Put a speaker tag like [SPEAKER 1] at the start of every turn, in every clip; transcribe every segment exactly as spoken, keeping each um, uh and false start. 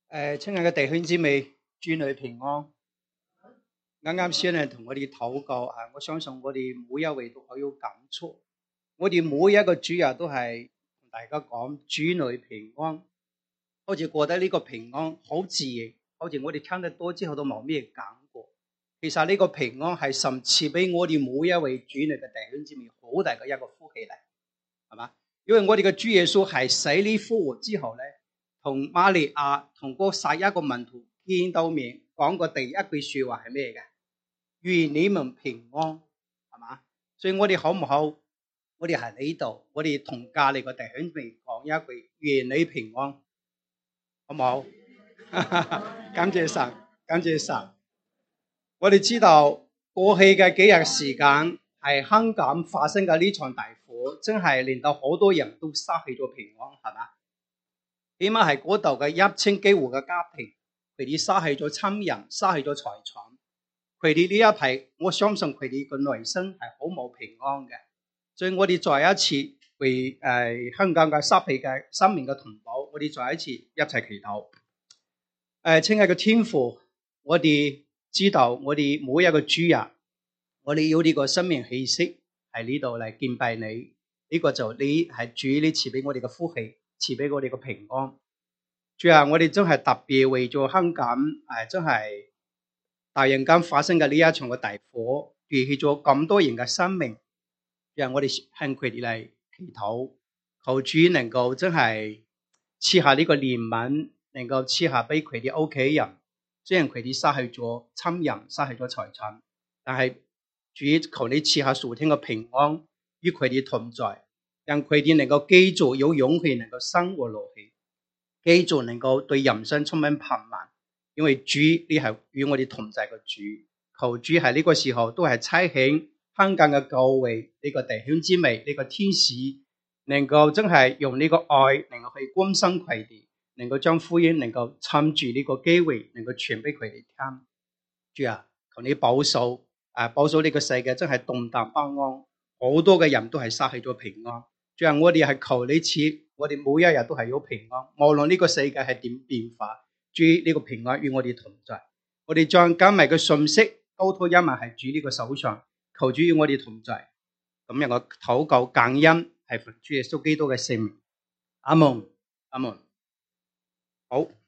[SPEAKER 1] 誒，親愛嘅弟兄姊妹，主內平安。啱啱先咧同我哋禱告啊，我相信我哋每一位都好有感觸。我哋每一個主日都係同大家講主內平安，好似覺得呢個平安好自然，好似我哋聽得多之後都冇咩感覺。其實呢個平安係神賜俾我哋每一位主內嘅弟兄姊妹好大嘅一個福氣嚟，係嘛？因為我哋嘅主耶穌係死裡復活之後咧，同瑪利亞同嗰十一個門徒見到面，講過第一句說話係咩嘅？願你們平安，係嘛？所以我哋好唔好？我哋喺呢度，我哋同隔籬個弟兄姊妹講一句願你平安，好唔好？感謝神，感謝神。我哋知道過去嘅幾日時間係香港發生嘅呢場大火，真係令到好多人都失去咗平安，係嘛？起碼係嗰度嘅一千幾戶嘅家庭，佢哋失去咗親人，失去咗財產。佢哋呢一批，我相信佢哋嘅內心係好冇平安嘅。所以我哋再一次為誒、呃、香港嘅失去嘅生命嘅同胞，我哋再一次一齊祈禱。誒、呃，親愛嘅天父，我哋知道我哋每一個主日，我哋要呢個生命氣息喺呢度嚟敬拜你。呢、這個就你係主，你賜俾我哋嘅福氣，賜俾我哋嘅平安。主啊，我哋真係特別為咗香港誒、呃，真係大人間發生嘅呢一場嘅大火，奪去咗咁多人嘅生命。讓我哋向佢哋嚟祈禱，求主能夠真係賜下呢個憐憫，能夠賜下俾佢哋屋企人。雖然佢哋失去咗親人，失去咗財產，但係主求你賜下屬天嘅平安與佢哋同在，讓佢哋能夠繼續有勇氣，能夠生活落去，繼續能夠對人生充滿盼望。因為主你係與我哋同在嘅主，求主喺呢個時候都係差遣香港嘅教會呢個弟兄姊妹，呢個天使能夠真係用呢個愛，能夠去關心佢哋，能夠將福音能夠趁住呢個機會，能夠傳俾佢哋聽。主啊，求你保守啊，保守呢個世界真係動盪不安，好多嘅人都係失去咗平安。主啊，我哋係求你賜，我哋每一日都係有平安，無論呢個世界係點變化，主呢個平安與我哋同在。我哋將今日嘅信息交託一切係主呢個手上。求主與我哋同在，咁樣我禱告感恩係奉主耶穌基督嘅聖名，阿門，阿門。好，誒、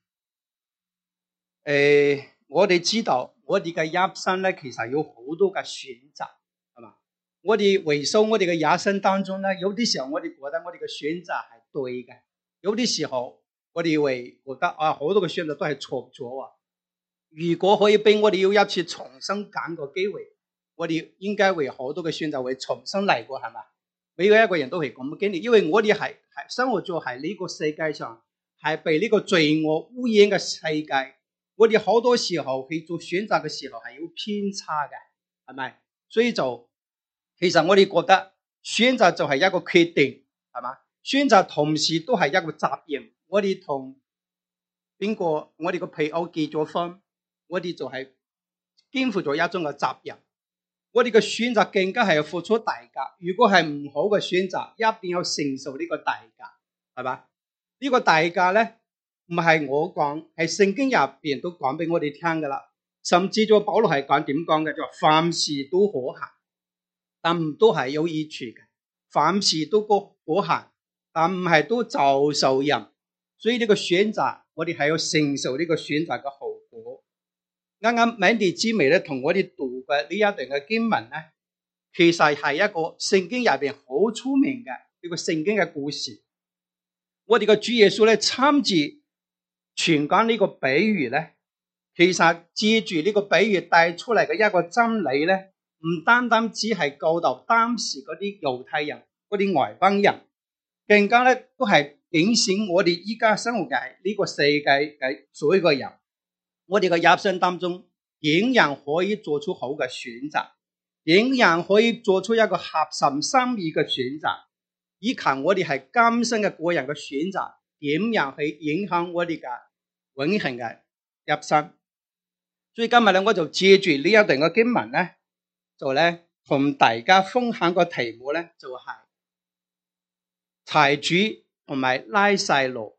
[SPEAKER 1] 呃，我哋知道我哋嘅一生咧，其實有好多嘅選擇，係嘛？我哋回溯我哋嘅一生當中咧，有啲時候我哋覺得我哋嘅選擇係對嘅，有啲時候我哋會覺得啊，好多嘅選擇都係錯咗啊。如果可以俾我哋要一次重新揀個機會，我哋應該會好多嘅選擇會重新嚟過，係嘛？每個一個人都係咁嘅經歷，因為我哋係係生活咗喺呢個世界上，係被呢個罪惡污染嘅世界。我哋好多時候去做選擇嘅時候係有偏差嘅，係咪？所以就其實我哋覺得選擇就係一個決定，係嘛？選擇同時都係一個責任。我哋同邊個？我哋個配偶結咗婚，我哋就係肩負咗一種嘅責任。我哋嘅選擇更加係要付出代價，如果係唔好嘅選擇，一定要承受呢個代價，係嘛？呢個代價咧，唔係我講，係聖經入邊都講俾我哋聽噶啦。甚至咗保羅係講點講嘅，就話凡事都可行，但唔都係有益處嘅。凡事都可行，但唔係都就受人。所以呢個選擇，我哋係要承受呢個選擇嘅後果。啱啱敏迪姊妹咧同我哋讀嘅呢一段嘅經文咧，其實係一個聖經入邊好出名嘅呢個聖經嘅故事。我哋嘅主耶穌咧親自傳講呢個比喻咧，其實借住呢個比喻帶出嚟嘅一個真理咧，唔單單只係教導當時嗰啲猶太人、嗰啲外邦人，更加咧都係警醒我哋依家生活嘅呢個世界嘅所有嘅人。我哋嘅一生當中，仍然可以做出好嘅選擇，仍然可以做出一個合神心意嘅選擇，以及我哋係今生嘅個人嘅選擇，點樣去影響我哋嘅永恆嘅一生。所以今日咧，我就借住呢一段嘅經文咧，就咧同大家分享個題目咧，就係財主同埋拉撒路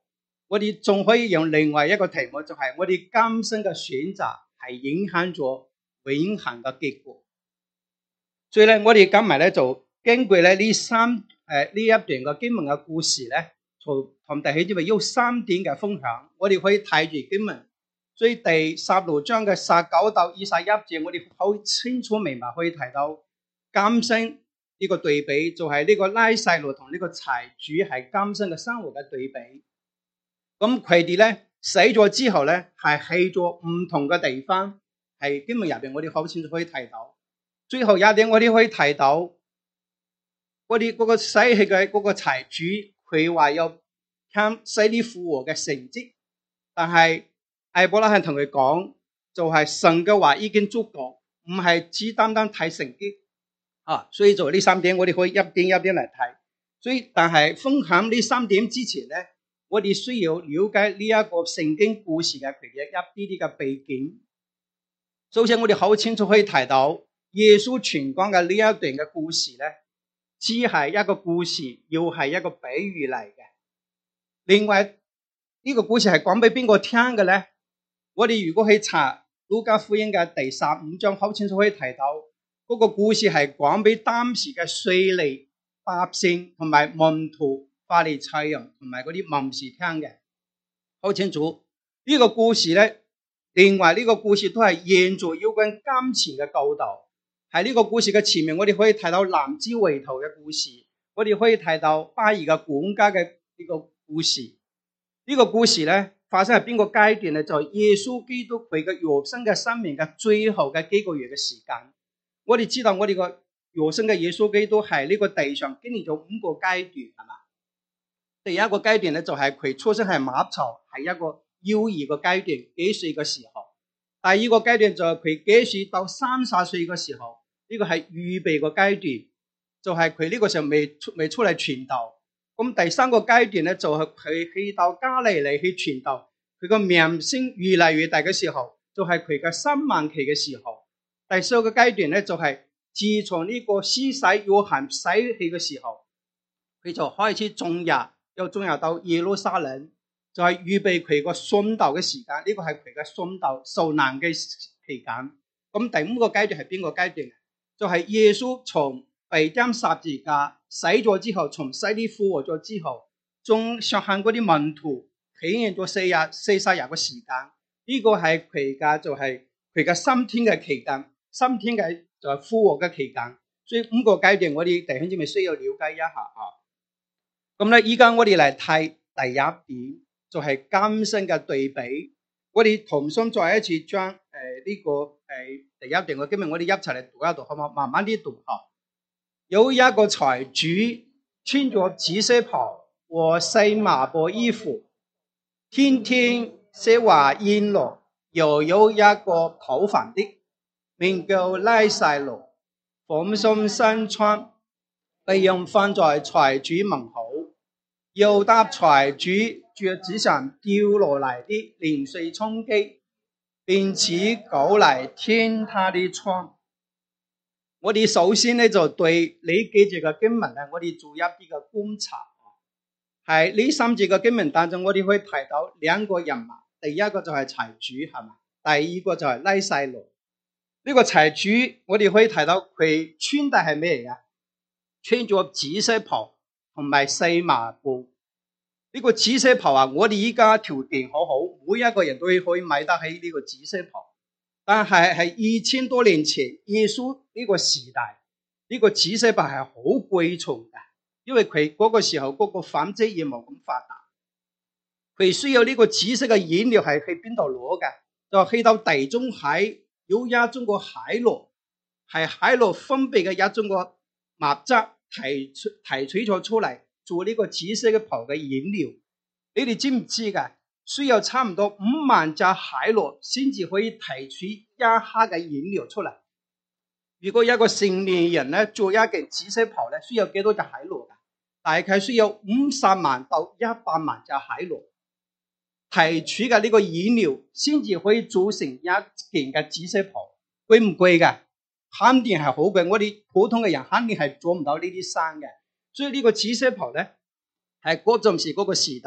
[SPEAKER 1] 我哋仲可以用另外一個題目，就係我哋今生嘅選擇係影響咗永恆嘅結果。所以咧，我哋今日咧就根據咧呢三誒呢、呃、一段嘅經文嘅故事咧，同同弟兄姊妹有三點嘅分享。我哋可以睇住經文，所以第十六章嘅十九到二十一節，我哋好清楚明白可以睇到今生呢個對比，就係呢個拉撒路同呢個財主係今生嘅生活嘅對比。咁佢哋咧死咗之後咧，係去咗唔同嘅地方，係經文入邊我哋好清楚可以睇到。最後一點我哋可以睇到，我哋嗰個死去嘅嗰個財主，佢話有看死裡復活嘅成績，但係亞伯拉罕同佢講，就係、是、神嘅話已經足夠，唔係只單單睇成績啊。所以就呢三點我哋可以一點一點嚟睇。所以但係分享呢三點之前咧，我哋需要了解呢一個聖經故事嘅佢嘅一啲啲嘅背景。首先我哋好清楚可以睇到耶穌傳講嘅呢一段嘅故事咧，只係一個故事，又係一個比喻嚟嘅。另外呢個故事係講俾邊個聽嘅咧？我哋如果去查路加福音嘅第十五章，好清楚可以睇到嗰個故事係講俾當時嘅稅吏百姓同埋門徒法利賽人同埋嗰啲文士聽嘅，好清楚。呢個故事咧，另外呢個故事都係現在有關金錢嘅教導。喺呢個故事嘅前面，我哋可以睇到男子回頭嘅故事，我哋可以睇到巴爾嘅管家嘅呢個故事。呢、這個故事咧發生喺邊個階段咧？就係、是、耶穌基督佢嘅肉身嘅生命嘅最後嘅幾個月嘅時間。我哋知道我哋個肉身嘅耶穌基督係呢個地上經歷咗五個階段，係嘛？第一個階段咧就係、是、佢出生係馬槽，係一個幼兒嘅階段，幾歲嘅時候。第二個階段就係佢幾歲到三十歲嘅時候，呢、這個係預備個階段，就係佢呢個時候未出未出嚟傳道。咁第三個階段咧就係佢去到加利利去傳道，佢個名聲越嚟越大嘅時候，就係佢嘅三萬期嘅時候。第四個階段咧就係、是、自從呢個施洗約翰死去嘅時候，佢就開始進入，又進入到耶路撒冷。就係預備佢個殉道嘅時間，呢、這個係佢嘅殉道受難嘅期間。咁第五個階段係邊個階段？就係、是、耶穌從被釘十字架死咗之後，從死裡復活咗之後，仲上向嗰啲門徒體驗咗四日四十日嘅時間。呢、這個係佢嘅就係佢嘅三天嘅期間，三天嘅就係復活嘅期間。所以五個階段我哋弟兄姊妹需要了解一下啊。咁咧，依家我哋嚟睇第一點。就係今生嘅對比，我哋同心再一次將誒呢個誒、呃、第一段嘅經文，我哋一齊嚟讀一讀，好唔好？慢慢啲讀下。有一個財主穿咗紫色袍和細麻布衣服，天天奢華宴樂。又有一個討飯的，名叫拉撒路，豐收身穿，被人放在財主門口，又搭財主腳趾上掉落嚟啲零碎充飢，並且狗嚟舔他的瘡。我哋首先咧就對呢幾節嘅經文咧，我哋做一啲嘅觀察。喺呢三節嘅經文當中，我哋可以睇到兩個人物，第一個就係財主，係嘛？第二個就係拉撒路。呢個財主，我哋可以睇到佢穿戴係咩嚟㗎？穿咗紫色袍同埋細麻布。呢個紫色袍啊，我哋依家條件好好，每一個人都可以買得起呢個紫色袍。但係係二千多年前耶穌呢個時代，呢個紫色袍係好貴重嘅，因為佢嗰個時候嗰個紡織業冇咁發達，佢需要呢個紫色嘅染料係去邊度攞嘅？就去到地中海有一種個海螺，係海螺分泌嘅一種個物質提取提取咗出嚟。做呢個紫色嘅袍嘅染料，你哋知唔知噶？需要差唔多五萬隻海螺先至可以提取一克嘅染料出嚟。如果一個成年人咧做一件紫色袍咧，需要幾多隻海螺噶？大概需要五十萬到一百萬隻海螺提取嘅呢個染料，先至可以做成一件嘅紫色袍。貴唔貴噶？肯定係好貴，我哋普通嘅人肯定係做唔到呢啲衫嘅。所以呢個紫色袍咧，係嗰陣時嗰個時代，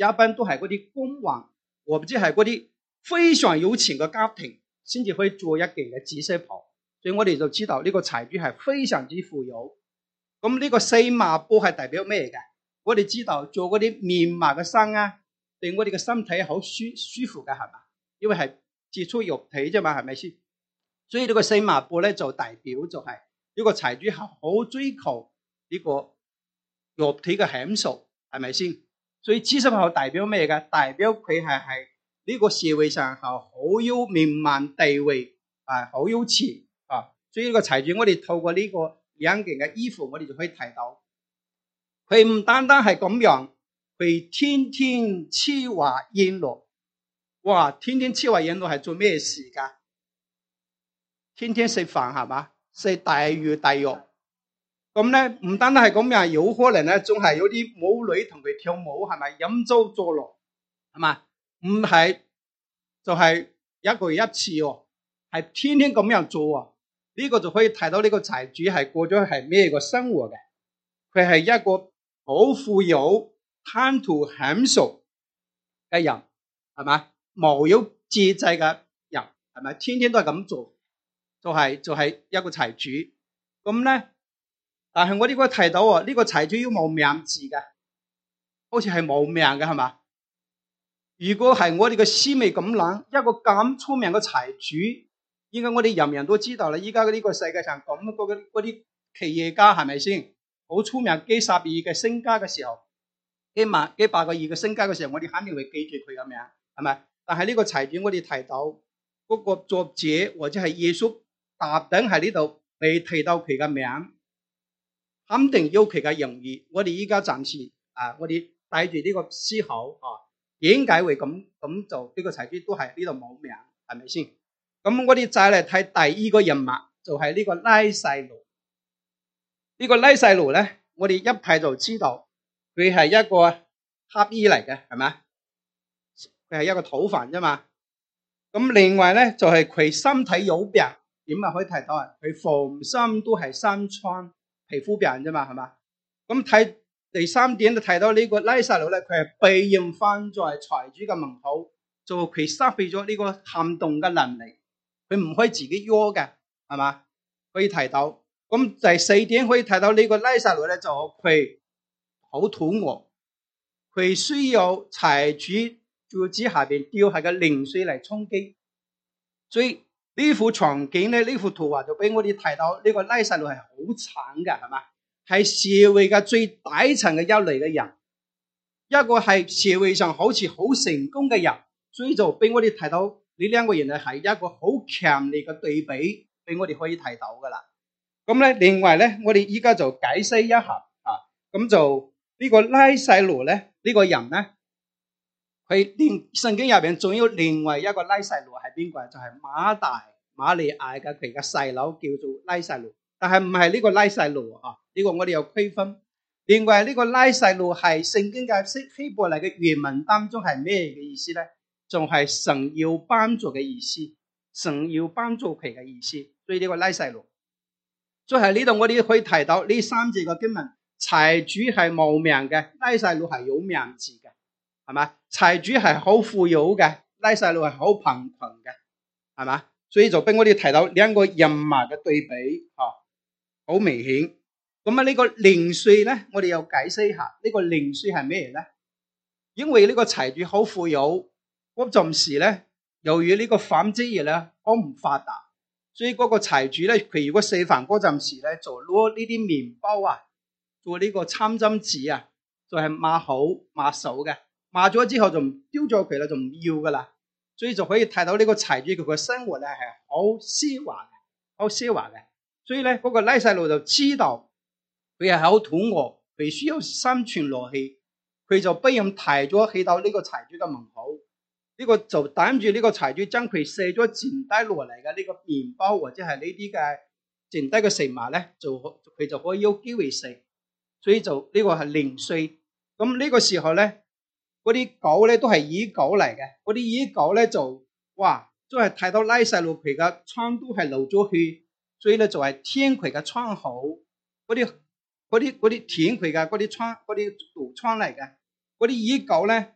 [SPEAKER 1] 一般都係嗰啲公王，或者係嗰啲非常有錢嘅家庭先至可以做一件嘅紫色袍。所以我哋就知道呢個財主係非常之富有。咁呢個四麻布係代表咩嘅？我哋知道做嗰啲棉麻嘅衫啊，對我哋嘅身體好舒舒服嘅，係嘛？因為係接觸肉體啫嘛，係咪先？所以呢個四麻布咧就代表就係呢個財主係好追求呢個肉體嘅享受，係咪先？所以紫色袍代表咩嘅？代表佢係係呢個社會上係好有名望地位啊，好有錢啊。所以呢個財主，我哋透過呢個兩件嘅衣服，我哋就可以睇到，佢唔單單係咁樣，佢天天吃喝宴樂。哇！天天吃喝宴樂係做咩事噶？天天食飯係嘛？食大魚大肉。咁咧唔單單係咁樣，有可能咧仲係有啲舞女同佢跳舞，係咪？飲酒作樂，係嘛？唔係就係一個月一次喎，係天天咁樣做啊！呢個就可以睇到呢個財主係過咗係咩個生活嘅？佢係一個好富有、貪圖享受嘅人，係嘛？無有節制嘅人，係咪？天天都係咁做，就係、是、就係、是、一個財主。咁咧，但係我哋應該睇到啊，呢、這個財主要冇名字嘅，好似係冇命嘅，係嘛？如果係我哋嘅思維咁諗，一個咁聰明嘅財主，應該我哋人人都知道啦。依家呢個世界上咁嗰啲嗰啲企業家係咪先好聰明？幾十億嘅身家嘅時候，幾萬幾百個億嘅身家嘅時候，我哋肯定會記住佢嘅名，係咪？但係呢個財主，我哋提到嗰個作者或者係耶穌特登喺呢度未提到佢嘅名，肯定有佢嘅用意。我哋依家暫時啊，我哋帶住呢個思考啊，點解會咁咁做？呢個財主都係呢度冇名，係咪先？咁我哋再嚟睇第二個人物，就係呢個拉撒路。呢個拉撒路咧，我哋一睇就知道佢係一個乞兒嚟嘅，係咪？佢係一個討飯啫嘛。咁另外咧就係佢身體有病，點啊可以睇到啊？佢逢身都係生瘡、皮膚病啫嘛，係嘛？咁睇第三點就睇到呢個拉撒路咧，佢係被人放在財主嘅門口，就佢失去咗呢個行動嘅能力，佢唔可以自己喐嘅，係嘛？可以睇到。咁第四點可以睇到呢個拉撒路咧，就佢好肚餓，佢需要財主柱子下邊掉下嘅零水嚟充飢。所以呢幅場景咧，呢幅圖畫就俾我哋睇到呢個拉撒路係好慘嘅，係嘛？係社會嘅最底層嘅一類嘅人，一個係社會上好似好成功嘅人，所以就俾我哋睇到呢兩個人咧係一個好強烈嘅對比，俾我哋可以睇到噶啦。咁咧，另外咧，我哋依家就解釋一下啊。咁就呢個拉撒路咧，呢、這個人咧，佢連聖經入邊仲有另外一個拉撒路係邊個？就係、是、馬大馬利亞嘅佢嘅細佬叫做拉撒路，但係唔係呢個拉撒路啊。呢、這個我哋有區分。另外呢個拉撒路係聖經嘅希伯來嘅原文當中係咩嘅意思咧？仲係神要幫助嘅意思，神要幫助佢嘅意思。所以呢個拉撒路。所以喺呢度我哋可以提到呢三字嘅經文，財主係冇名嘅，拉撒路係有名字嘅，係嘛？財主係好富有嘅，拉撒路係好貧窮嘅，係嘛？所以就俾我哋提到兩個人物嘅對比，吓，好明顯。咁啊呢個零稅咧，我哋又解釋一下，呢、這個零稅係咩咧？因為呢個財主好富有，嗰陣時咧，由於呢個紡織業咧好唔發達。所以嗰個財主咧，佢如果食飯嗰陣時咧，就攞呢啲麵包啊，做呢個餐巾紙啊，就係抹好抹手嘅，抹咗之後就唔丟咗佢啦，就唔要噶啦。所以就可以睇到呢個財主佢個生活咧係好奢華嘅，好奢華嘅。所以咧嗰個拉撒路就知道佢係好肚餓，佢需要生存落去，佢就不用提咗去到呢個財主嘅門口。呢個就等住呢個財主將佢卸咗剩低落嚟嘅呢個麵包或者係呢啲嘅剩低嘅食物咧，就佢就可以有機會食，所以就呢個係零稅。咁呢個時候咧，嗰啲狗咧都係野狗嚟嘅，嗰啲野狗咧就哇，都係睇到拉撒路佢嘅瘡都係流咗血，所以咧就係舔佢嘅瘡口，嗰啲嗰啲嗰啲舔佢嘅嗰啲瘡嗰啲毒瘡嚟嘅，嗰啲野狗咧。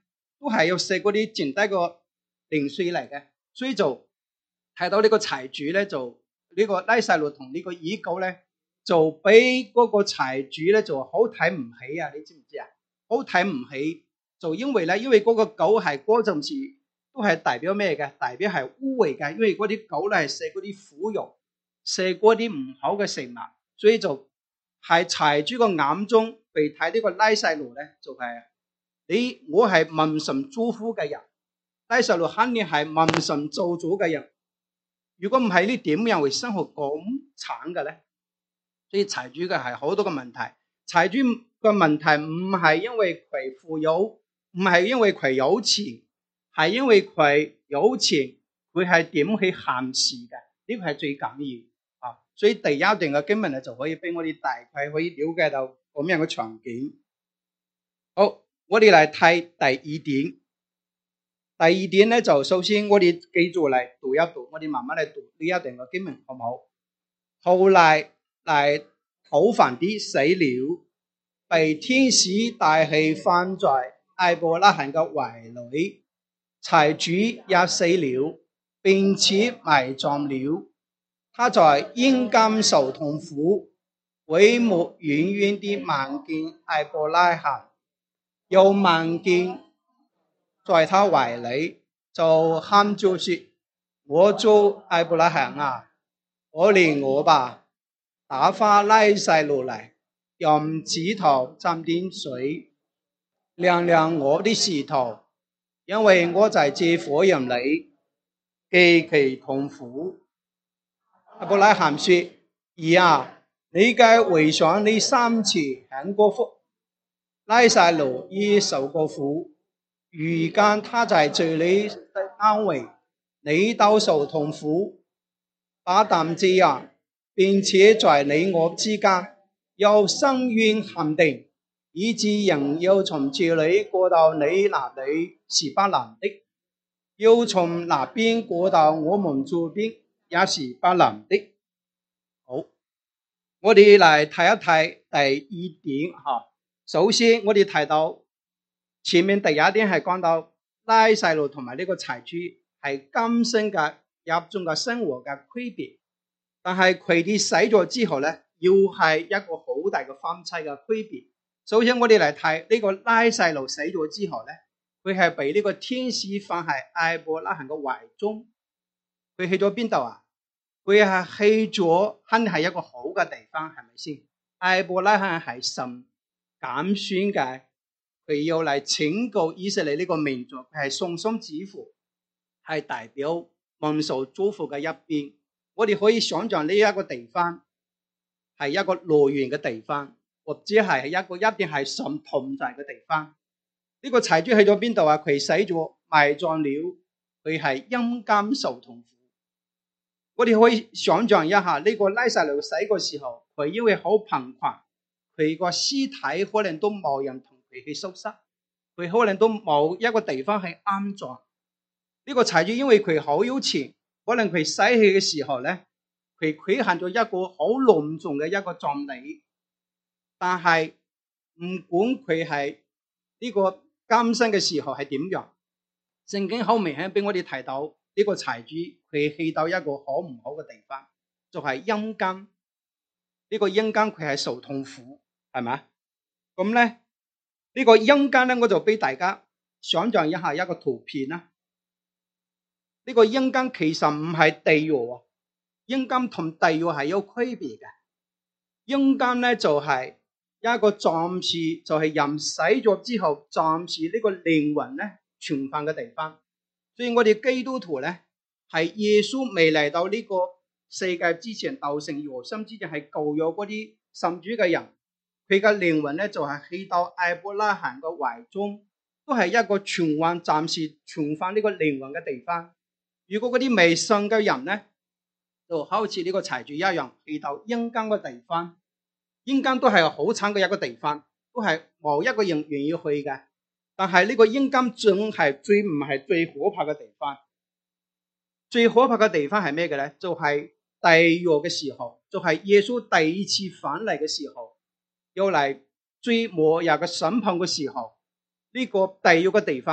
[SPEAKER 1] 都係要食嗰啲剩低個零碎嚟嘅，所以就睇到呢個財主咧，就呢個拉撒路同呢個耳狗咧，就俾嗰個財主咧就好睇唔起啊！你知唔知啊？好睇唔起，就因為咧，因為嗰個狗係嗰陣時都係代表咩嘅？代表係污穢嘅，因為嗰啲狗咧係食嗰啲苦肉，食嗰啲唔好嘅食物，所以就係財主個眼中被睇呢個拉撒路咧，就係、是、你我係蒙神祝福嘅人，拉撒路肯定係蒙神做主嘅人。如果唔係，你點樣會生活咁慘嘅咧？所以財主嘅係好多個問題。財主個問題唔係因為佢富有，唔係因為佢有錢，係因為佢有錢，佢係點去行事嘅？呢個係最緊要啊！所以第一段嘅經文咧，就可以俾我哋大概可以了解到咁樣嘅場景。好，我哋嚟睇第二點。第二點咧，就首先我哋記住嚟讀一讀，我哋慢慢嚟讀呢一段嘅經文，好唔好？後來嚟討飯的死了，被天使帶去放在亞伯拉罕嘅懷裏，財主也死了，並且埋葬了。他在陰間受痛苦，會幕遠遠地望見亞伯拉罕，又望見在他懷裏，就喊着說：我主亞伯拉罕啊，可憐我吧，打發拉撒路來，用指頭沾點水，涼涼我的舌頭，因為我在這火焰裏極其痛苦。亞伯拉罕說：兒啊，你該回想你三次享過福，拉撒路也受過苦，如今他在這裏得安慰，你都受痛苦，不但這樣，並且在你我之間有深淵限定，以致人要從這裏過到你那裏是不能的，要從那邊過到我們這邊也是不能的。好，我哋嚟睇一睇第二點吓。首先我哋睇到前面第一點係講到拉撒路同埋呢個財主係今生嘅入眾嘅生活嘅區別，但係佢哋死咗之後咧，要係一個好大嘅分妻嘅區別。首先我哋嚟睇呢個拉撒路死咗之後咧，佢係被呢個天使放喺亞伯拉罕嘅懷中。佢去咗邊度啊？佢係去咗肯定係一個好嘅地方，係咪先？亞伯拉罕係神揀選嘅，佢要嚟拯救以色列呢個民族，佢係信心之父，係代表蒙受祝福嘅一邊。我哋可以想象呢一個地方係一個樂園嘅地方，或者係一個一定係神同在嘅地方。呢個財主去咗邊度啊？佢死咗埋葬了，佢係陰間受痛苦。我哋可以想象一下，呢個拉撒路死嘅時候，佢因為好貧困，佢個屍體可能都冇人同佢去收拾，佢可能都冇一個地方去安葬。呢個財主因為佢好有錢，可能佢死去嘅時候咧，佢舉行咗一個好隆重嘅一個葬禮。但係唔管佢係呢個今生嘅時候係點樣，聖經好明顯俾我哋提到呢個財主佢去到一個好唔好嘅地方，就係陰間。呢個陰間佢係受痛苦，係咪？咁咧呢個陰間咧，我就俾大家想象一下一個圖片啦。呢個陰間其實唔係地獄，陰間同地獄係有區別嘅。陰間咧就係一個暫時，就係人死咗之後暫時呢個靈魂咧存放嘅地方。所以我哋基督徒咧係耶穌未嚟到呢個世界之前，道成肉身之前係舊約嗰啲信主嘅人，佢嘅靈魂咧就係去到亞伯拉罕嘅懷中，都係一個存放暫時存放呢個靈魂嘅地方。如果嗰啲未信嘅人咧，就好似呢個財主一樣，去到陰間嘅地方。陰間都係好慘嘅一個地方，都係冇一個人願意去嘅。但係呢個陰間仲係最唔係最可怕嘅地方。最可怕嘅地方係咩嘅咧？就係地獄嘅時候，就係耶穌第二次返嚟嘅時候，要嚟最末日嘅審判嘅時候，呢個地獄嘅地方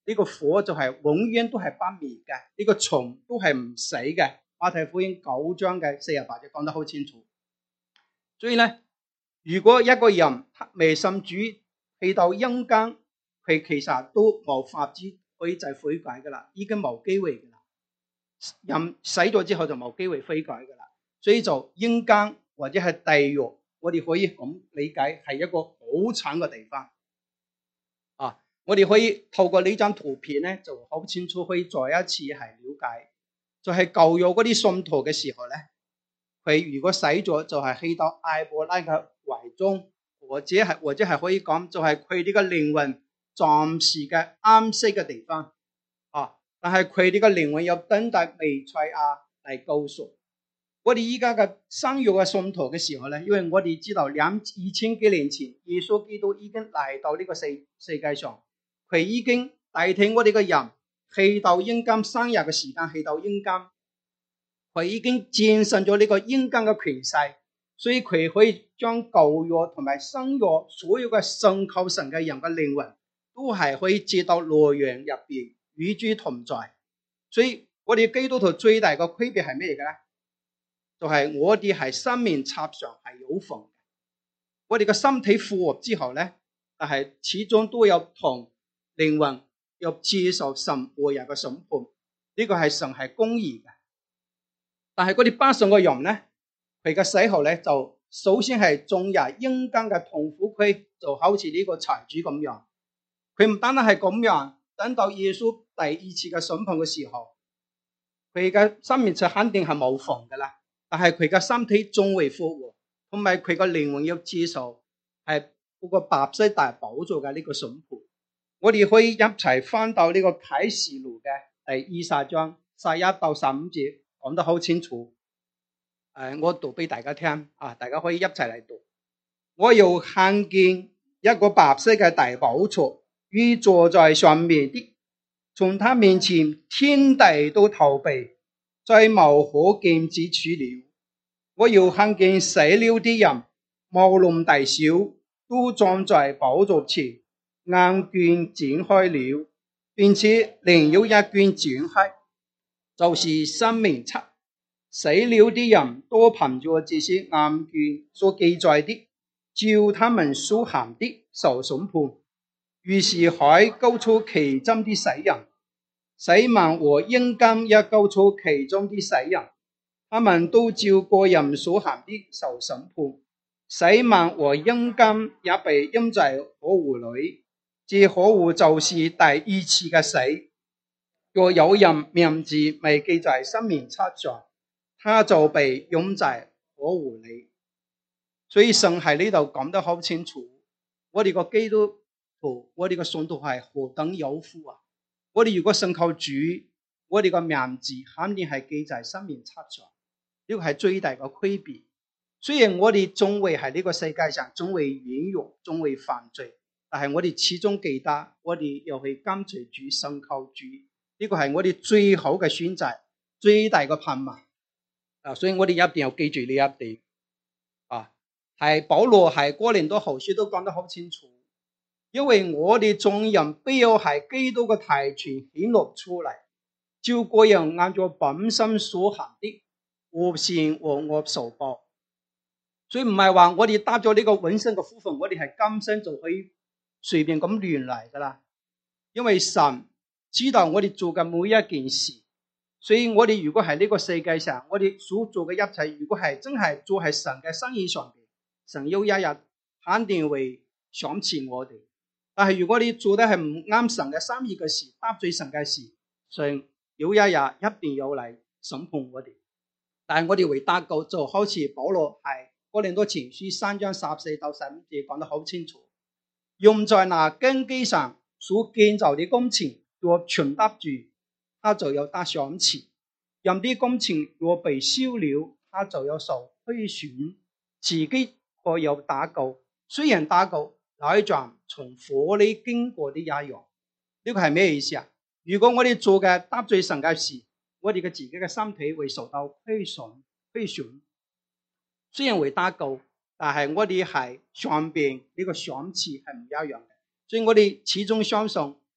[SPEAKER 1] 呢個火就係永遠都係不滅嘅，呢個蟲都係唔死嘅。馬太福音九章嘅四十八節講得好清楚。所以咧，如果一個人未信主去到陰間，佢其實都冇法子可以就係悔改噶啦，已經冇機會噶啦。人死咗之後就冇機會悔改噶啦，所以就陰間或者係地獄，我哋可以咁理解係一個好慘嘅地方。啊，我哋可以透過呢張圖片咧，就好清楚可以再一次係了解，就係舊約嗰啲信徒嘅時候咧，佢如果死咗就係去到亞伯拉嘅懷中，或者係或者係可以講就係佢哋嘅靈魂暫時嘅安息嘅地方。啊，但係佢哋嘅靈魂有等待彌賽亞嚟救贖。我哋依家嘅新約嘅信徒嘅時候咧，因為我哋知道兩二千幾年前耶穌基督已經嚟到呢個世世界上，佢已經代替我哋嘅人去到陰間生日嘅時間，去到陰間，佢已經戰勝咗呢個陰間嘅權勢，所以佢可以將舊約同埋新約所有嘅信靠神嘅人嘅靈魂都係可以接到樂園入邊與主同在。所以我哋基督徒最大嘅區別係咩嘅咧？就係我哋係生命冊上係有份嘅，我哋嘅身體復活之後咧，但係始終都有同靈魂要接受神和人嘅審判，呢個係神係公義嘅。但係嗰啲不信嘅人咧，佢嘅死後咧就首先係進入陰間嘅痛苦區，就好似呢個財主咁樣。佢唔單單係咁樣，等到耶穌第二次嘅審判嘅時候，佢嘅生命冊肯定係冇份噶啦。但係佢嘅身體仲未復活，同埋佢嘅靈魂要接受係嗰個白色大寶座嘅呢個審判。我哋可以一齊翻到呢個啟示錄嘅第二十章十一到十五節，講得好清楚。誒，我讀俾大家聽啊，大家可以一齊嚟讀。我又看見一個白色嘅大寶座，與坐在上面的，從他面前天地都逃避，再無可見之處了。我又看見死了的人，無論大小，都站在寶座前，眼卷展開了，並且另有一卷展開，就是生命冊。死了的人都憑着這些眼卷所記載的，照他們所行的受審判。於是海交出其中的死人，死亡和陰間也交出其中的死人，他們都照個人所行的受審判。死亡和陰間也被扔在火湖裏，這火湖就是第二次嘅死。若有人名字未記在生命冊上，他就被扔在火湖裏。所以神喺呢度講得好清楚，我哋個基督徒，我哋個信徒係何等有福啊！我哋如果信靠主，我哋個名字肯定係記在生命冊上，呢個係最大嘅區別。雖然我哋總會喺呢個世界上總會軟弱，總會犯罪，但係我哋始終記得，我哋又去跟隨主，信靠主，呢個係我哋最好嘅選擇，最大嘅盼望。啊，所以我哋一定要記住呢一點。啊，係保羅喺哥林多後書都講得好清楚，因為我哋眾人必要係基督嘅題全顯露出嚟，照個人按照本身所行的，惡善和惡受報。所以唔係話我哋得咗呢個永生嘅福分，我哋係今生就可以隨便咁亂嚟噶啦。因為神知道我哋做嘅每一件事。所以我哋如果喺呢個世界上，我哋所做嘅一切，如果係真係做喺神嘅心意上邊，神有一日肯定會賞賜我哋。但係如果你做得係唔啱神嘅心意嘅事，得罪神嘅事，神有一日一定有嚟審判我哋。但係我哋為得救，就好似保羅係哥林多前書三章十四到十五節講得好清楚，用在那根基上所建造的工程若存得住，他就有得賞賜；人啲工程若被燒了，他就有受虧損，自己可有得救，雖然得救，乃像從火裏經過的一樣。呢個係咩意思啊？如果我哋做嘅得罪神嘅事，我哋嘅自己嘅身體會受到虧損，虧損。雖然會得救，但係我哋係上邊呢個賞賜係唔一樣嘅。所以我哋始終相信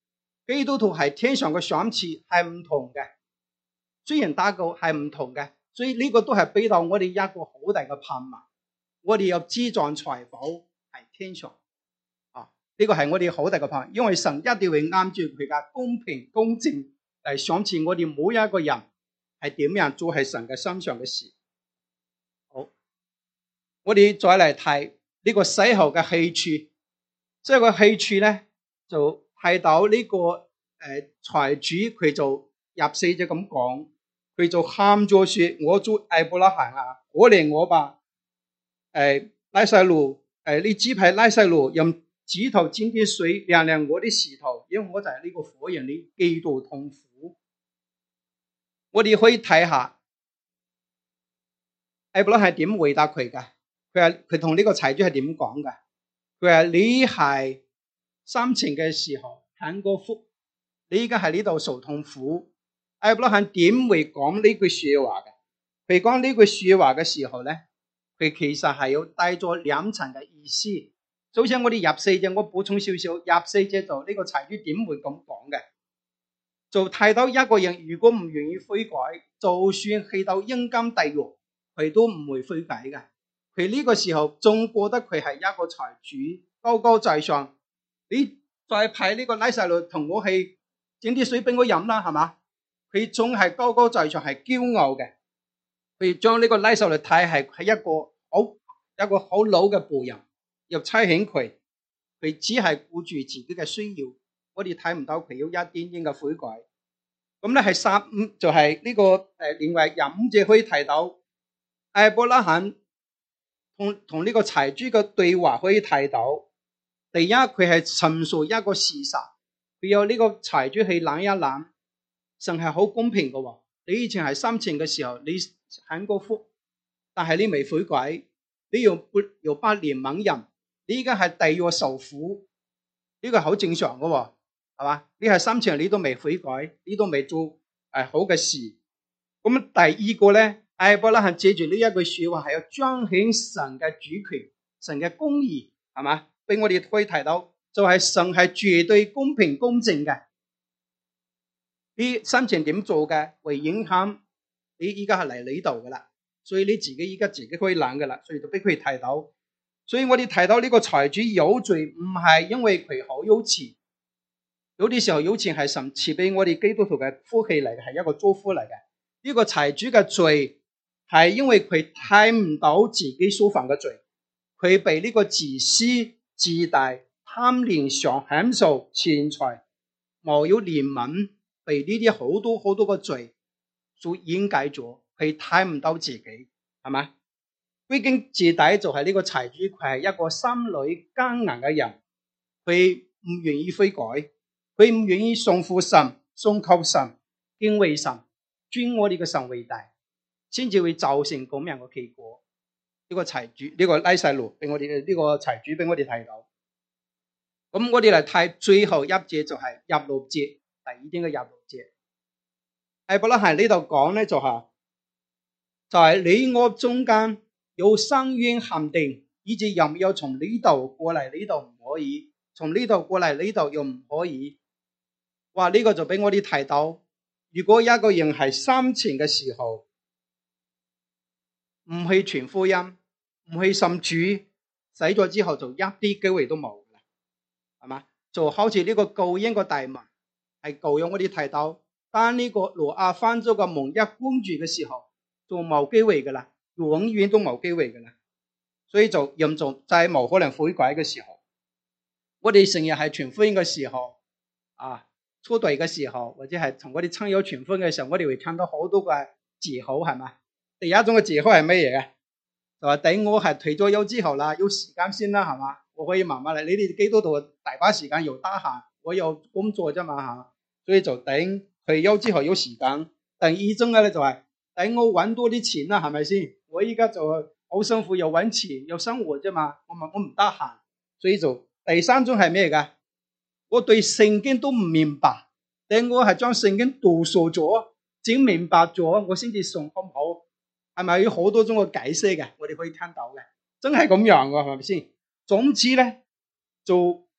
[SPEAKER 1] 基督徒係天上嘅賞賜係唔同嘅，雖然打救係唔同嘅，所以呢個都係俾到我哋一個好大嘅盼望。我哋有資藏財寶係天上啊，呢個係我哋好大嘅盼望，因為神一定會按照佢嘅公平公正嚟賞賜我哋每一個人係點樣做係神嘅心上嘅事。好，我哋再嚟睇呢個死後嘅去處，即係個去處咧就睇到呢、這個誒財主佢就入死者咁講，佢就喊咗說：我主亞伯拉罕啊，可憐我吧！誒、呃，拉撒路，誒，你只係拉撒路用指頭沾啲水涼涼我啲舌頭，因為我就係呢個火人裏極度痛苦。我哋可以睇下亞伯拉罕係點回答佢噶？佢係佢同呢個財主係點講噶？佢話你係生前嘅時候享過福，你而家喺呢度受痛苦。亞伯拉罕點會講呢句說話嘅？佢講呢句說話嘅時候咧，佢其實係有帶咗兩層嘅意思。就好似我哋入四者，我補充少少，入四者就呢個財主點會咁講嘅？就睇到一個人如果唔願意悔改，就算去到陰間地獄，佢都唔會悔改嘅。佢呢個時候仲覺得佢係一個財主，高高在上。你再派呢個拉撒路同我去整啲水俾我飲啦，係嘛？佢仲係高高在上，係驕傲嘅。佢將呢個拉撒路睇係係一個好一個好老嘅僕人，又差遣佢，佢只係顧住自己嘅需要。我哋睇唔到佢有一點點嘅悔改。咁咧係三五就係、是、呢、這個誒，另外廿五節可以睇到亞伯拉罕同同呢個財主嘅對話可以睇到。第一，佢係陳述一個事實，佢有呢個財主去諗一諗，神係好公平嘅。你以前係生前嘅時候，你享過福，但係你未悔改，你又不又不憐憫人，你而家係地獄受苦，呢、這個係好正常嘅。係嘛？你係心情，你都未悔改，你都未做誒、呃、好嘅事。咁第二個咧，亞伯拉罕借住呢一句說話，係要彰顯神嘅主權、神嘅公義，係嘛？俾我哋可以睇到，就係、是、神係絕對公平公正嘅。你心情點做嘅，會影響你依家係嚟呢度噶啦。所以你自己依家自己可以諗噶啦。所以就俾佢睇到。所以我哋睇到呢個財主有罪，唔係因為佢好有錢。有啲時候有錢係神賜俾我哋基督徒嘅福氣嚟嘅，係一個祝福嚟嘅。呢個財主嘅罪係因為佢睇唔到自己所犯嘅罪，佢被呢個自私、自大、貪戀、想享受錢財、冇有憐憫，被呢啲好多好多嘅罪所掩蓋咗，佢睇唔到自己，係嘛？歸根結底就係呢個財主，佢係一個心裏剛硬嘅人，佢唔願意悔改。佢唔願意順服神、信靠神、敬畏神、尊我哋嘅神為大，先至會造成咁樣嘅結果。呢、這個財主，呢、這個拉撒路俾我哋呢、這個財主俾我哋睇到。咁我哋嚟睇最後一節就係廿六節，第二點嘅廿六節。亞伯拉罕呢度講咧就係、是，就係、是、你我中間有深淵限定，以致人又從呢度過嚟呢度唔可以，從呢度過嚟呢度又唔可以。哇！呢、這個就俾我哋睇到，如果一個人係生前嘅時候唔去傳福音，唔去信主，死咗之後就一啲機會都冇啦，係嘛？就好似呢個救恩個大門係舊約我哋睇到，當呢個挪亞方舟嘅門一關住嘅時候，就冇機會噶啦，永遠都冇機會噶啦，所以就任重再冇可能悔改嘅時候，我哋成日係傳福音嘅時候啊。出隊嘅時候，或者係同我哋親友傳福音嘅時候，我哋會聽到好多嘅藉口，係嘛？第一種嘅藉口係咩嘢嘅？就話等我係退咗休之後啦，有時間先啦，係嘛？我可以慢慢嚟。你哋基督徒大把時間又得閒，我有工作啫嘛吓，所以就等退休之後有時間。第二種嘅咧就係、是、等我搵多啲錢啦，係咪先？我依家就好辛苦，又搵錢又生活啫嘛，我我唔得閒，所以就第三種係咩嘅？我對聖經都唔明白，等我係將聖經讀熟咗，整明白咗，我先至信，好唔好？係咪有好多種嘅解釋嘅？我哋可以聽到嘅，真係咁樣嘅，係咪先？總之咧，就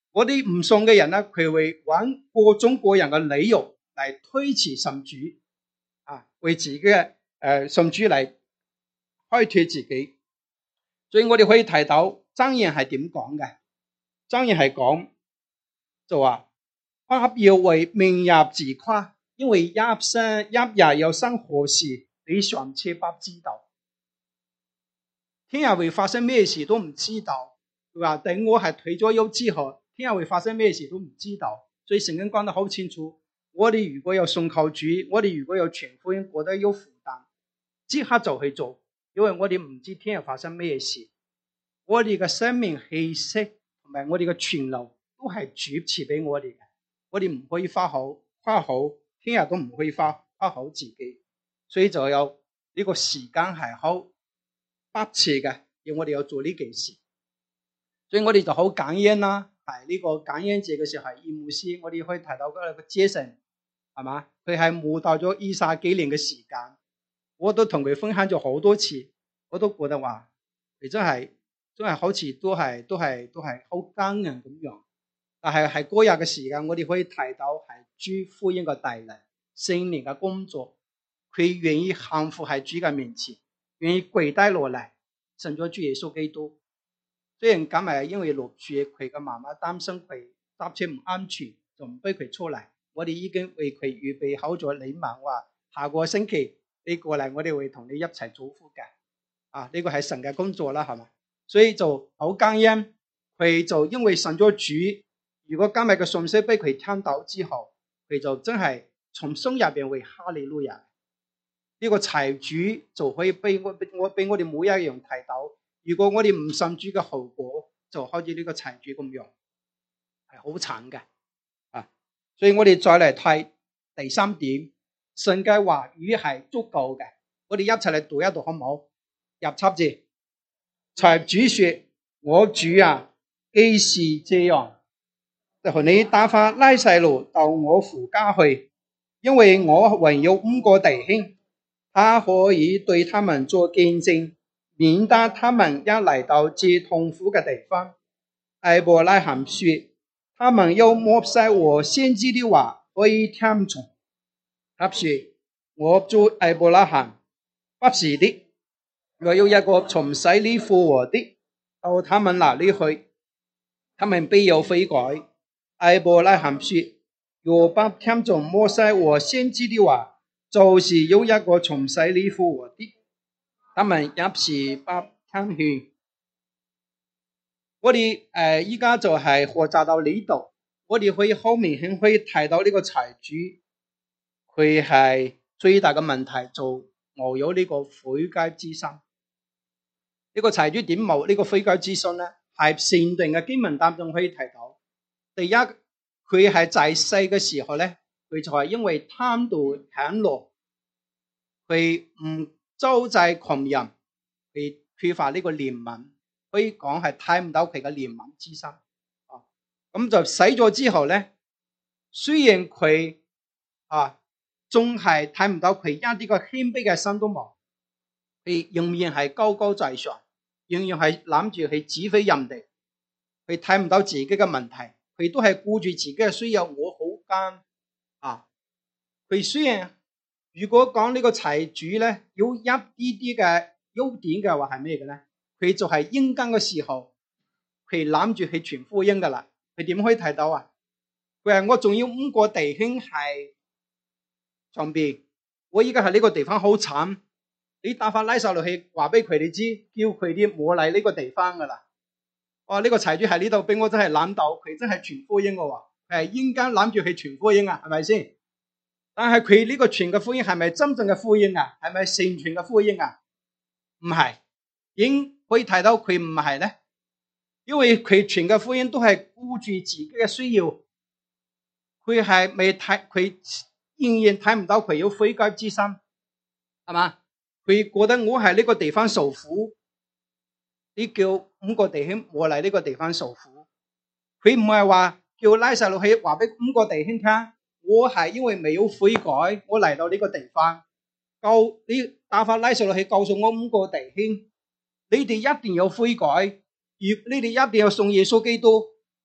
[SPEAKER 1] 嗰啲唔信嘅人咧，佢會揾各種各樣嘅理由嚟推辭信主，啊，為自己嘅誒信主嚟開脫自己。所以我哋可以睇到箴言係點講嘅？箴言係講就話，不要為明日自誇，因為一生一日有生何事，你尚且不知道。聽日會發生咩事都唔知道，對吧？等我係退咗休之後，聽日會發生咩事都唔知道。所以聖經講得好清楚，我哋如果有信靠主，我哋如果有傳福音覺得有負擔，即刻就去做，因為我哋唔知聽日發生咩事。我哋嘅生命氣息同埋我哋嘅存留都係主賜俾我哋嘅，我哋唔可以花好花好，聽日都唔可以花花好自己，所以就有呢個時間係好不切嘅，要我哋有做呢件事。所以我哋就好感恩啦，係呢個感恩節嘅時候係義牧師，我哋可以提到嗰個杰森，係嘛？佢係慕道咗二十幾年嘅時間，我都同佢分享咗好多次，我都覺得話佢真係真係好似都係都係都係好感人咁樣。但係係嗰日嘅時間，我哋可以睇到係主福音嘅帶領，聖靈嘅工作，佢願意降服喺主嘅面前，願意跪低落嚟，信咗主耶穌基督。雖然今日因為落雪，佢嘅媽媽擔心佢搭車唔安全，就唔俾佢出嚟。我哋已經為佢預備好咗禮物，話下個星期你過嚟，我哋會同你一齊祝福嘅。啊，呢個係神嘅工作啦，係嘛？所以就好感恩，佢就因為信咗主。如果今日嘅信息俾佢聽到之後，佢就真係從心入邊會哈利路亞。呢個財主就可以俾我俾我俾我哋每一樣睇到。如果我哋唔信主嘅後果，就好似呢個財主咁樣，係好慘嘅啊！所以我哋再嚟睇第三點，神嘅話語係足夠嘅。我哋一齊嚟讀一讀好唔好？入輯字，財主說：我主啊，既是這樣，就和你打發拉撒路到我父家去，因為我還有五個弟兄，他可以對他們作見證，免得他們一嚟到這痛苦嘅地方。亞伯拉罕說：他們有摩西和先知的話可以聽從。他說：我主亞伯拉罕，不是的，我有一個從死裏復活的，到他們那裏去，他們必有悔改。亞伯拉罕說：若不聽從摩西和先知的話，就是有一個從死裏復活的，他們也是不聽勸。我哋誒依家就係學習到呢度，我哋可以好明顯可以睇到呢個財主，佢係最大嘅問題就冇有呢個悔改之心。呢、這個財主點冇呢個悔改之心咧？係善定嘅經文當中可以睇到。第一，佢係在世嘅時候咧，佢就係因為貪圖享樂，佢唔周濟窮人，佢缺乏呢個憐憫。可以講係睇唔到佢嘅憐憫之心，啊，咁就死咗之後咧，雖然佢啊仲係睇唔到佢一啲個謙卑嘅心都冇，佢仍然係高高在上，仍然係諗住去指揮人哋，佢睇唔到自己嘅問題，佢都係顧住自己嘅需要。我好奸啊！佢雖然如果講呢個財主咧有一啲啲嘅優點嘅話係咩嘅咧？佢就係應更嘅時候，佢攬住去傳福音噶啦。佢點可以睇到啊？佢話我仲有五個弟兄係上邊，我依家喺呢個地方好慘，你打發拉撒路去話俾佢哋知，叫佢哋冇嚟呢個地方噶啦。哇！呢個財主喺呢度俾我真係攬到，佢真係傳福音嘅喎，係應更攬住去傳福音啊，係咪先？但係佢呢個傳嘅福音係咪真正嘅福音啊？係咪成全嘅福音啊？唔係，應。可以睇到佢唔係咧，因為佢傳嘅福音都係顧住自己嘅需要，佢係未睇，佢仍然睇唔到佢有悔改之心，係嘛？佢覺得我喺呢個地方受苦，你叫五個弟兄我嚟呢個地方受苦，佢唔係話叫拉撒路去話俾五個弟兄聽，我係因為未有悔改，我嚟到呢個地方，告你打發拉撒路去告訴我五個弟兄。你哋一定要悔改，而你哋一定要信耶穌基督。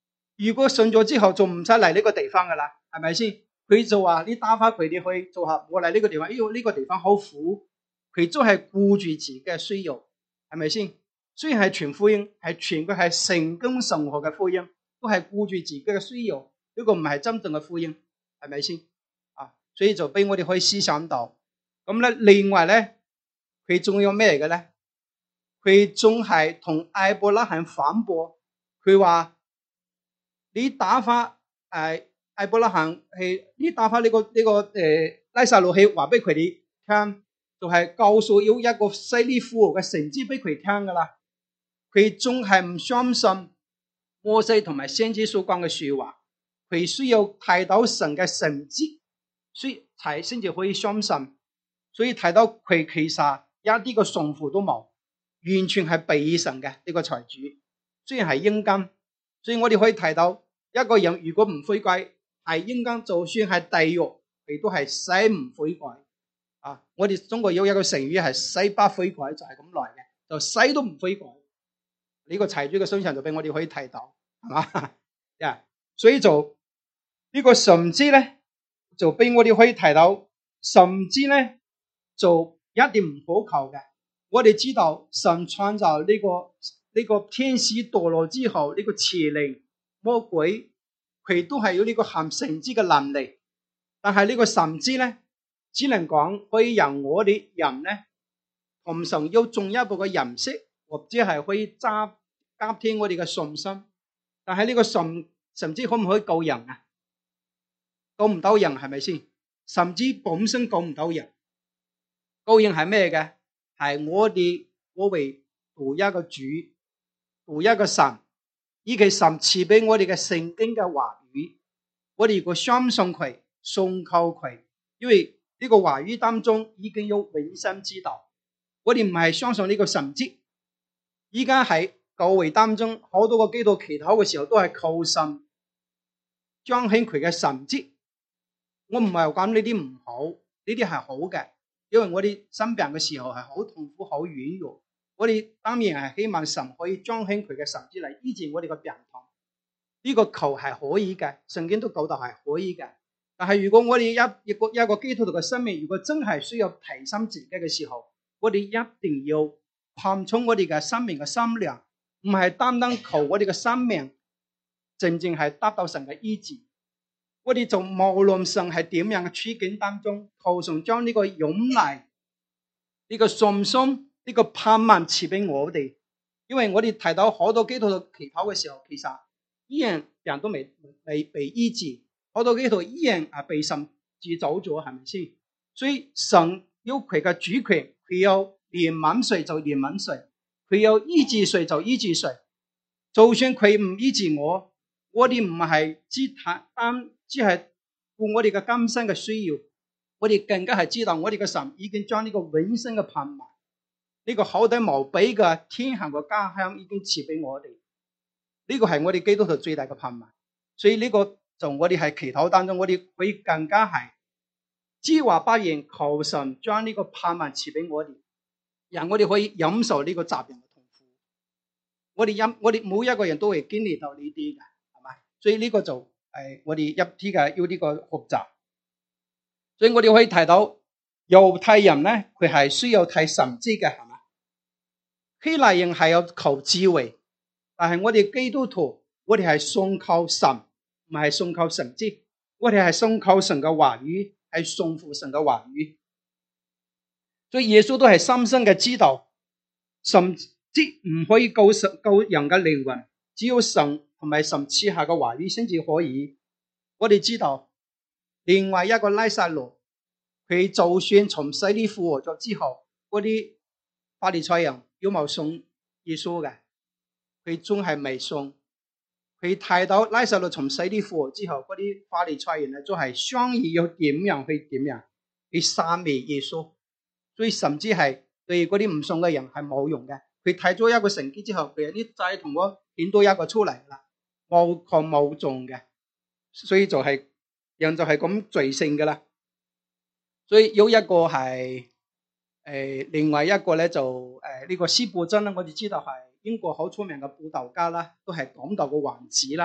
[SPEAKER 1] 如果信咗之後就唔使嚟呢個地方噶啦，係咪先？佢就話你打發佢哋去做下，我嚟呢個地方，因為呢個地方好苦，佢都係顧住自己嘅需要，係咪先？雖然係傳福音，係傳嘅係成功神學嘅福音，都係顧住自己嘅需要，呢個唔係真正嘅福音，係咪先？啊，所以就俾我哋可以思想到。咁咧，另外咧，佢仲有咩嘅咧？佢仲係同亞伯拉罕反駁，佢話你打發誒亞伯拉罕係你打發呢個呢個誒拉撒路去話俾佢哋聽，就係告訴要一個西利夫嘅神蹟俾佢聽噶啦。佢仲係唔相信摩西同埋先知所講嘅說話，佢需要睇到神嘅神蹟，所以才先至可以相信。所以睇到佢其實一啲個順服都冇。完全係被神嘅呢個財主，雖然係陰間，所以我哋可以睇到一個人如果唔悔改，係陰間，就算係地獄，佢都係死唔悔改啊！我哋中國有一個成語係死不悔改，就係咁來嘅，就死都唔悔改。呢個財主嘅身上就俾我哋可以睇到，係嘛呀？所以就呢個甚至咧，就俾我哋可以睇到，甚至咧就一定唔可求嘅。我哋知道神創造呢個呢個天使墮落之後，呢個邪靈魔鬼佢都係有呢個行神蹟嘅能力，但係呢個神蹟咧，只能講可以讓我哋人咧同神有進一步嘅認識，或者係可以加加添我哋嘅信心。但係呢個神神蹟可唔可以救人啊？救唔到人，係咪先？甚至本身救唔到人，救人係咩嘅？係我哋我為獨一個主，獨一個神，以其神賜俾我哋嘅聖經嘅話語，我哋如果相信佢，信靠佢，因為呢個話語當中已經有永生之道。我哋唔係相信呢個神蹟，依家喺教會當中好多個基督徒祈禱嘅時候都係靠神彰顯佢嘅神蹟。我唔係講呢啲唔好，呢啲係好嘅。因為我哋生病嘅時候係好痛苦、好軟弱，我哋當然係希望神可以彰顯佢嘅神蹟嚟醫治我哋嘅病痛。呢個求係可以嘅，聖經都教導係可以嘅。但係如果我哋一一個一個基督徒嘅生命，如果真係需要提升自己嘅時候，我哋一定要擴充我哋嘅生命嘅心量，唔係單單求我哋嘅生命正正係得到神嘅醫治。我哋就無論神係點樣嘅處境當中，求神將呢個勇氣、呢個信心、呢個盼望賜俾我哋。因為我哋提到好多基督徒祈禱嘅時候，其實依然人都未未被醫治，好多基督徒依然係被神治走咗，係咪先？所以神有佢嘅主權，佢有憐憫誰就憐憫誰，佢有醫治誰就醫治誰。就算佢唔醫治我，我哋唔係只單只係顧我哋嘅今生嘅需要，我哋更加係知道我哋嘅神已經將呢個永生嘅盼望，呢個厚得無比嘅天行嘅家鄉已經賜俾我哋。呢個係我哋基督徒最大嘅盼望。所以呢個就我哋喺祈禱當中，我哋可以更加係知話不言，求神將呢個盼望賜俾我哋，讓我哋可以忍受呢個責任嘅痛苦。我哋忍，我哋每一個人都會經歷到呢啲嘅，係咪？所以呢個就係我哋一啲嘅要呢個學習。所以我哋可以睇到猶太人咧，佢係需要睇神蹟嘅，係嘛？希臘人係有求智慧，但係我哋基督徒，我哋係信靠神，唔係信靠神蹟。我哋係信靠神嘅話語，係信服神嘅話語。所以耶穌都係深深嘅知道，神蹟唔可以救神救人嘅靈魂，只有神同埋神賜下嘅話語先至可以。我哋知道另外一個拉撒路，佢就算從死裏復活咗之後，嗰啲法利賽人有冇信耶穌嘅？佢仲係未信。佢睇到拉撒路從死裏復活之後，嗰啲法利賽人咧都係商議要點樣去點樣去殺滅耶穌。所以甚至係對嗰啲唔信嘅人係冇用嘅。佢睇咗一個神蹟之後，佢你再同我點多一個出嚟啦，冇抗冇中嘅。所以就係、是、人就係咁罪性噶啦。所以有一個係誒、呃，另外一個咧就誒呢、呃這個司布真啦，我哋知道係英國好出名嘅布道家啦，都係講道嘅王子啦。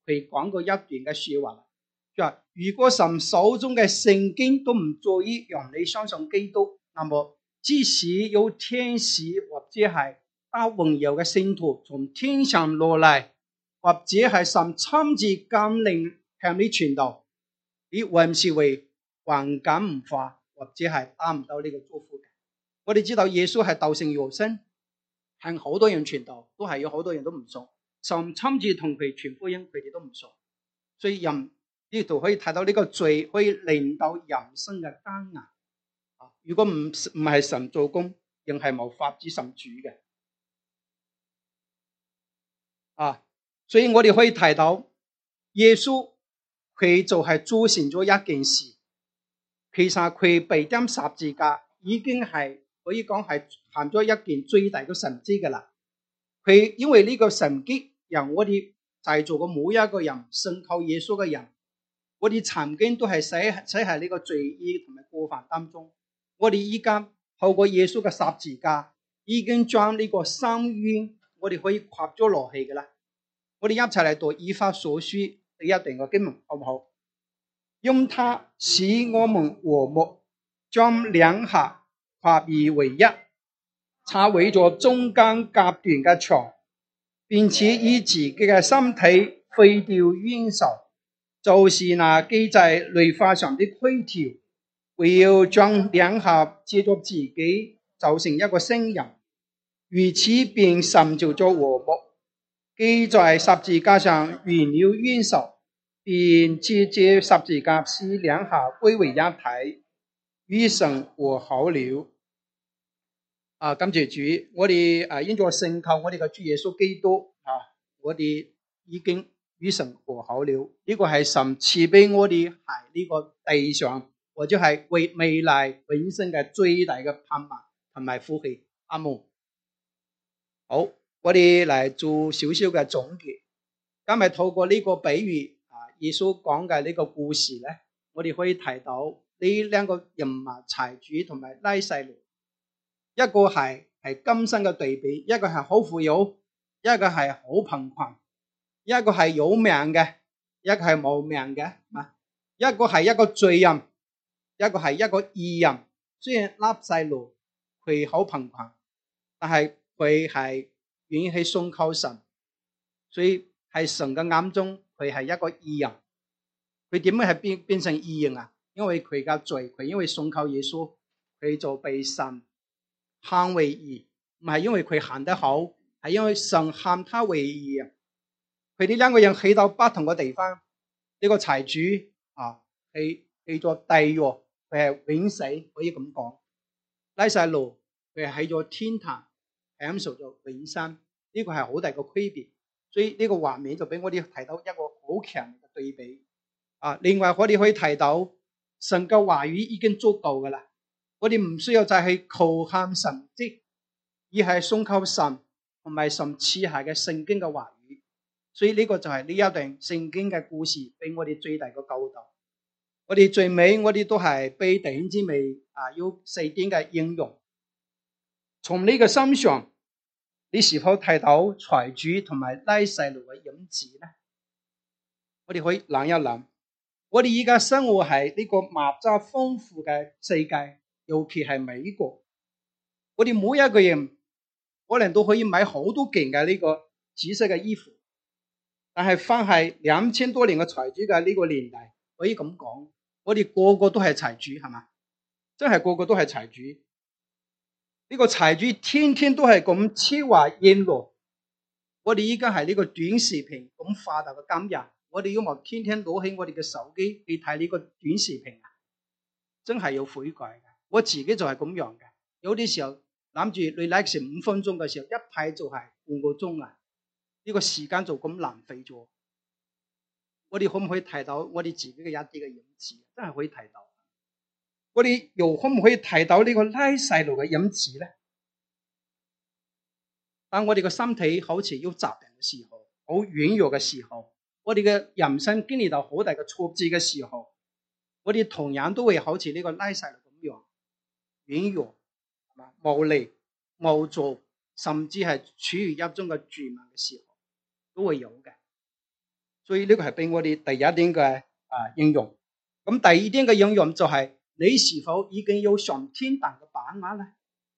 [SPEAKER 1] 佢講過一段嘅說話，就話如果神手中嘅聖經都唔足以讓你相信基督，那麼即使有天使或者係得榮耀嘅聖徒從天上落嚟，或者係神親自監令向你傳道，你還是會還感唔化，或者係得唔到呢個祝福嘅。我哋知道耶穌係道成肉身，向好多人傳道，都係有好多人都唔信，神親自同佢傳福音，佢哋都唔信。所以人呢度可以睇到呢個罪可以令到人生嘅艱難。如果唔唔係神做工，仍係冇法子神主嘅。啊，所以我哋可以睇到耶穌佢就係做成咗一件事，其實佢被釘十字架已經係可以講係行咗一件最大嘅神蹟噶啦。佢因為呢個神蹟，讓我哋在座嘅每一個人信靠耶穌嘅人，我哋曾經都係死死喺呢個罪孽同埋過犯當中。我哋依家透過耶穌嘅十字架，已經將呢個深淵我哋可以跨咗落去噶啦。我哋一齊嚟讀以弗所書第一段嘅經文，好唔好？用它使我們和睦，將兩下合而為一，拆毀咗中間隔斷嘅牆，並且以自己嘅身體廢掉冤仇，就是那記在律法上的規條，為要將兩下借着自己造成一個新人，如此便成就咗和睦。記在十字架上完了冤仇，便借這十字架使兩下歸為一體，與神和好了。啊，感謝主，我哋啊因着信靠我哋嘅主耶穌基督啊，我哋已經與神和好了。呢、這個係神賜俾我哋喺呢個地上，或者係為未來永生嘅最大嘅盼望同埋福氣。阿門。好，我哋嚟做少少嘅總結。今日透過呢個比喻啊，耶穌講嘅呢個故事咧，我哋可以提到呢兩個人物，財主同埋拉撒路。一個係係今生嘅對比，一個係好富有，一個係好貧困，一個係有命嘅，一個係冇命嘅。一個係一個罪人，一個係一個義人。雖然拉撒路佢好貧困，但係佢係願意去信靠神，所以喺神嘅眼中佢係一個義人。佢點樣係變變成義人啊？因為佢嘅罪，佢因為信靠耶穌，佢就被神喊為義，唔係因為佢行得好，係因為神喊他為義。佢哋兩個人去到不同嘅地方，呢、這個財主啊，去去咗地獄，佢係永死，可以咁講。拉撒路佢係去咗天堂，享受咗永生，呢、這個係好大嘅區別。所以呢個畫面就俾我哋提到一個好強嘅對比。啊，另外我哋可以提到神嘅話語已經足夠噶啦。我哋唔需要再去求喊神蹟，而係信靠神同埋神賜下嘅聖經嘅話語。所以呢個就係呢一段聖經嘅故事俾我哋最大嘅教導。我哋最尾我哋都係俾弟兄姊妹啊，有四點嘅應用。從呢個身上，你是否睇到財主同埋拉撒路嘅影子呢？我哋可以諗一諗。我哋而家生活喺呢個物質豐富嘅世界，尤其係美國，我哋每一個人可能都可以買好多件嘅呢個紫色嘅衣服，但係翻係兩千多年嘅財主嘅呢個年代，可以咁講，我哋個個都係財主，係嘛？真係個個都係財主。呢個財主天天都係咁奢華宴樂。我哋而家係呢個短視頻咁發達嘅今日，我哋要冇天天攞起我哋嘅手機去睇呢個短視頻啊！真係要悔改嘅。我自己就係咁樣嘅。有啲時候諗住你 like 成五分鐘嘅時候，一睇就係半個鐘啊！呢個時間就咁浪費咗。我哋可唔可以睇到我哋自己嘅一啲嘅影子？真係可以睇到。我哋又可唔可以睇到呢個拉撒路嘅影子咧？當我哋嘅身體好似要疾病嘅時候，好軟弱嘅時候，我哋嘅人生經歷到好大嘅挫折嘅時候，我哋同樣都會好似呢個拉撒路咁樣軟弱、無力、無助，甚至係處於一種嘅絕望嘅時候，都會有嘅。 所以呢個係俾我哋第一點嘅啊應用。咁第二點嘅應用就係、是、你是否已經有上天堂嘅把握咧？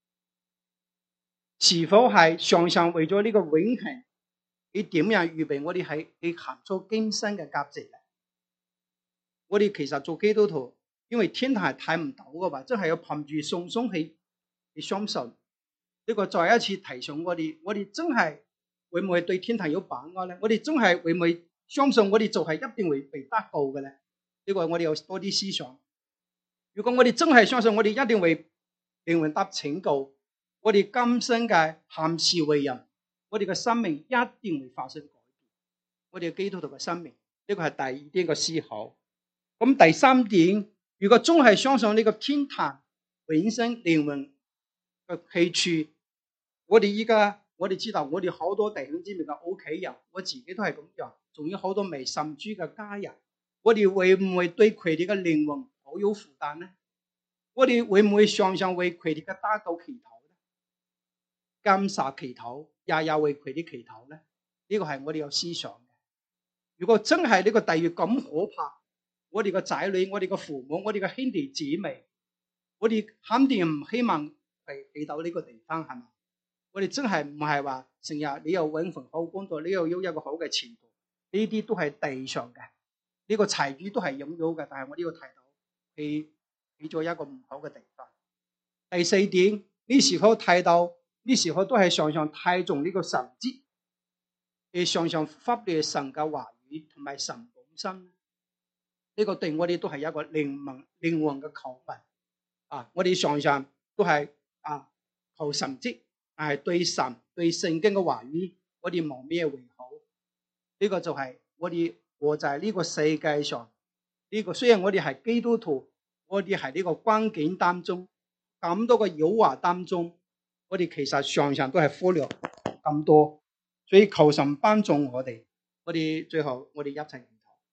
[SPEAKER 1] 是否係常常為咗呢個永恆，你點樣預備我哋係去行出今生嘅價值咧？我哋其實做基督徒，因為天堂係睇唔到噶嘛，真係要憑住信心去去相信。呢、這個再一次提醒我哋，我哋真係會唔會對天堂有把握咧？我哋真係會唔會相信我哋就係一定會被得救嘅咧？呢、這個我哋有多啲思想。如果我哋真係相信我哋一定會靈魂得拯救，我哋今生嘅行事為人，我哋嘅生命一定會發生改變。我哋嘅基督徒嘅生命，呢個係第二點嘅思考。咁第三點，如果真係相信呢個天堂永生靈魂嘅去處，我哋依家我哋知道，我哋好多弟兄姊妹嘅屋企人，我自己都係咁樣，仲有好多未信主嘅家人，我哋會唔會對佢哋嘅靈魂好有負擔呢？我哋會唔會常常為佢哋嘅得救祈禱呢？監察祈禱，日日為佢哋祈禱呢？呢個係我哋有思想嘅。如果真係呢個地獄咁可怕，我哋個仔女、我哋個父母、我哋個兄弟姊妹，我哋肯定唔希望係去到呢個地方，係嘛？我哋真係唔係話成日你又搵份好工作，你又有一個好嘅前途，呢啲都係地上嘅，呢個財主都係擁有嘅，但係我呢個睇到去去咗一個唔好嘅地方。第四點，呢時候睇到呢時候都係常常睇重呢個神蹟，誒常常忽略神嘅話語同埋神本身。呢個對我哋都係一個靈魂靈魂嘅求問啊！我哋常常都係啊求神蹟，但係對神對聖經嘅話語，我哋冇咩回好。呢個就係我哋活在呢個世界上，呢個雖然我哋係基督徒，我哋係呢個關境當中咁多個誘惑當中，我哋其實常常都係忽略咁多，所以求神幫助我哋。我哋最後我哋一齊。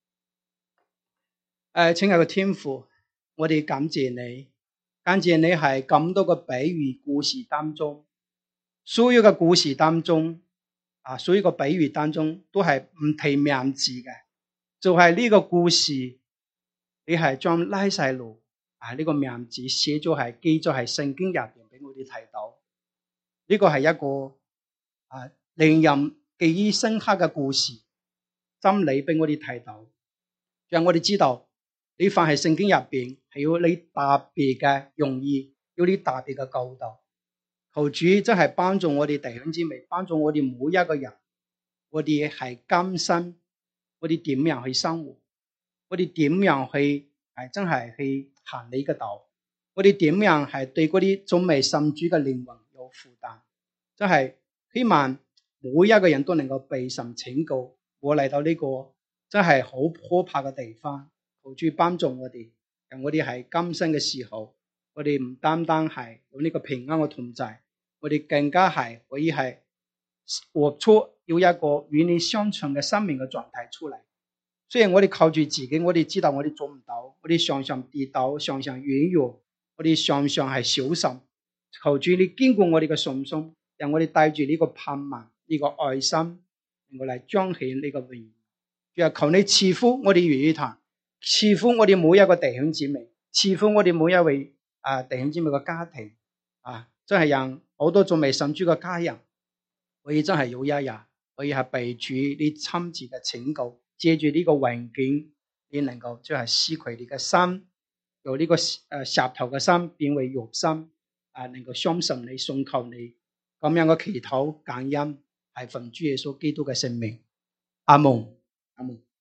[SPEAKER 1] 誒，親愛嘅天父，我哋感謝你，感謝你係咁多個比喻故事當中，所有嘅故事當中，啊，所有個比喻當中都係唔提名字嘅，就係、是、呢個故事，你係將拉撒路啊呢、這個名字寫咗係記咗係聖經入邊俾我哋睇到，呢、這個係一個啊令人記憶深刻嘅故事，真理俾我哋睇到，讓我哋知道。你凡係聖經入邊係要你特別嘅用意，要你特別嘅教導。求主真係幫助我哋弟兄姊妹，幫助我哋每一個人。我哋係甘心，我哋點樣去生活？我哋點樣去係真係去行你嘅道？我哋點樣係對嗰啲仲未信主嘅靈魂有負擔？真係希望每一個人都能夠被神拯救。我嚟到呢個真係好可怕嘅地方。求主幫助我哋，讓我哋係今生嘅時候，我哋唔單單係有呢個平安嘅同在，我哋更加係可以係活出要一個與你相稱嘅生命嘅狀態出嚟。雖然我哋靠住自己，我哋知道我哋做唔到，我哋常常跌倒，常常軟弱，我哋常常係小心。求主你堅固我哋嘅信心，讓我哋帶住呢個盼望，呢、這個愛心，能夠嚟彰顯呢個榮耀。求你賜福我哋粵語壇。賜福我哋每一個弟兄姊妹，賜福我哋每一位啊弟兄姊妹嘅家庭啊，真係讓好多仲未信主嘅家人，可以真係有一日可以係被主你親自嘅拯救，借住呢個環境，你能夠即係使佢哋嘅心由呢個誒石頭嘅心變為肉心啊，能夠相信你、信靠你，咁樣嘅祈禱感恩係奉主耶穌基督嘅聖名，阿門，阿門。